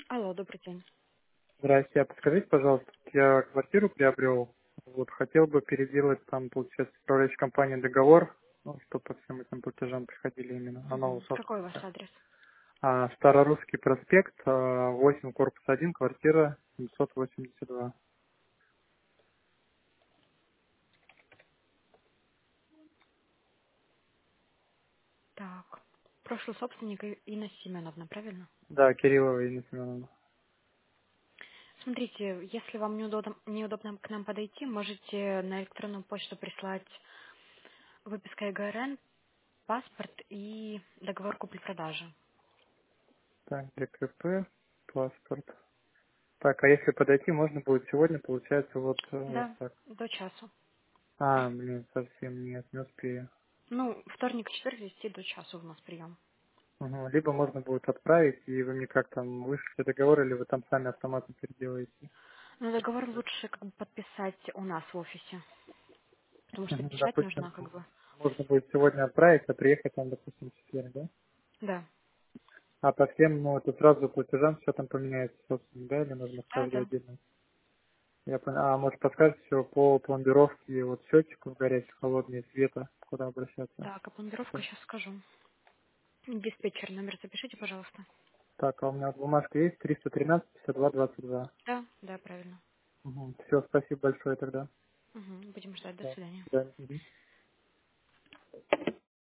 Алло, добрый день. Здрасте, а подскажите, пожалуйста, я квартиру приобрел, вот хотел бы переделать там, получается, с управляющей компанией договор, ну, чтобы по всем этим платежам приходили именно на новую Мгм. Какой у вас собственность. адрес? Старорусский проспект, 8, корпус 1, квартира 782. Так. Прошлый собственник Инна Семеновна, правильно? Да, Кириллова Ирина Семеновна. Смотрите, если вам неудобно к нам подойти, можете на электронную почту прислать выписка ЕГРН, паспорт и договор купли-продажи. Так, ДКП, паспорт. Так, а если подойти, можно будет сегодня, получается, вот Да, так. до часу. Блин, совсем нет, не успею. Ну, вторник, четверг, с 10 до часу у нас прием. Мгм. Либо можно будет отправить, и вы мне как там вышлите договор, или вы там сами автоматом переделаете. Но договор лучше как бы подписать у нас в офисе, потому что Мгм. печать Допустим, нужна как бы. можно будет сегодня отправить, а приехать там, допустим, в четверг, да? Да, А по всем, ну, это сразу платежам все там поменяется, собственно, да, или нужно в да, каждую да. отдельно? Я понял. А может подскажете все по пломбировке вот счетчиков горячих, холодные, света, куда обращаться? Так, а планировку Всё. сейчас скажу. Диспетчер, номер запишите, пожалуйста. Так, а у меня вот бумажка есть, 313 52 22. Да, да, правильно. Все, спасибо большое тогда. Мгм. Будем ждать. До Да, свидания. до свидания. Мгм.